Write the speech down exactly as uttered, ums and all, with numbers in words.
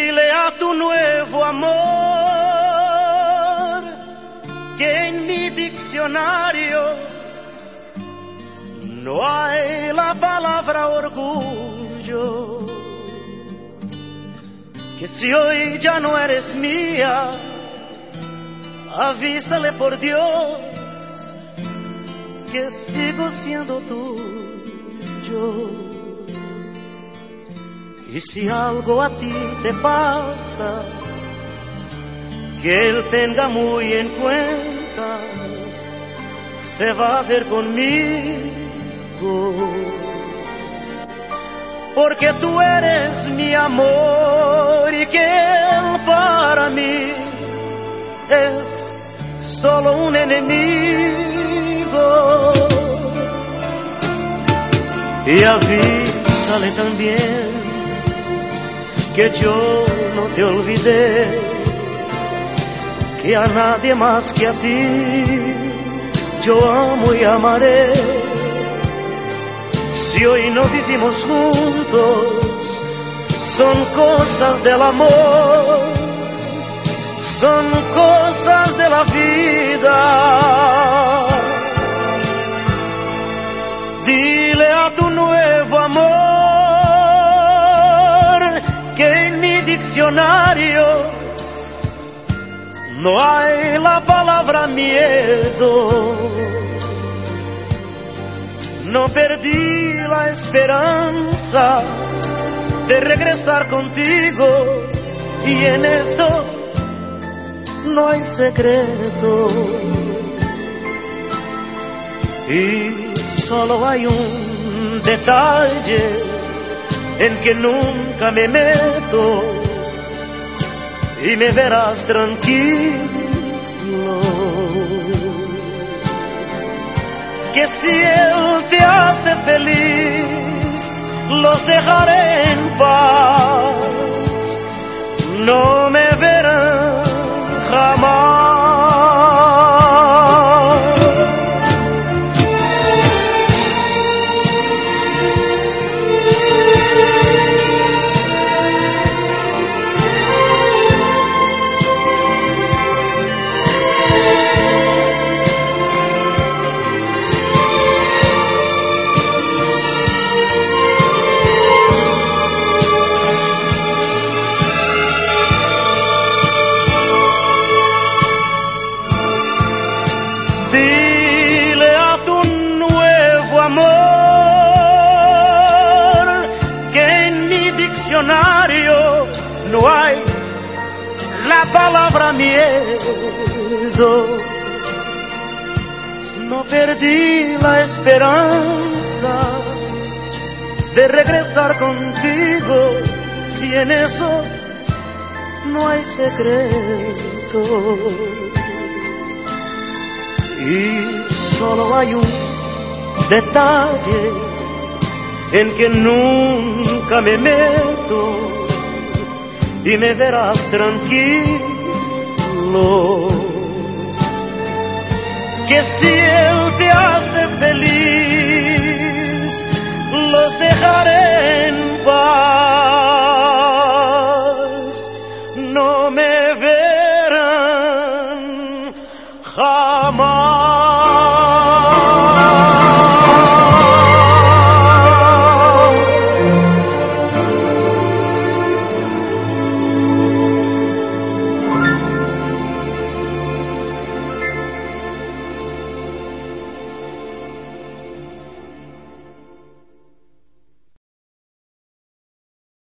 Dile a tu nuevo amor que en mi diccionario no hay la palabra orgullo, que si hoy ya no eres mía, avísale por Dios que sigo siendo tuyo. Y si algo a ti te pasa, que él tenga muy en cuenta, se va a ver conmigo, porque tú eres mi amor y que él para mí es solo un enemigo. Y avísale también que yo no te olvidé, que a nadie más que a ti yo amo y amaré. Si hoy no vivimos juntos, son cosas del amor, son cosas de la vida. Dile a tu nuevo amor que en mi diccionario no hay la palabra miedo. No perdí la esperanza de regresar contigo, y en eso no hay secreto. Y solo hay un detalle en que nunca me meto, y me verás tranquilo, que si él te hace feliz, los dejaré en paz, no me verán jamás. Dile a tu nuevo amor que en mi diccionario no hay la palabra miedo. No perdí la esperanza de regresar contigo, y en eso no hay secreto. Y solo hay un detalle en que nunca me meto, y me verás tranquilo, que si él te hace feliz, los dejaré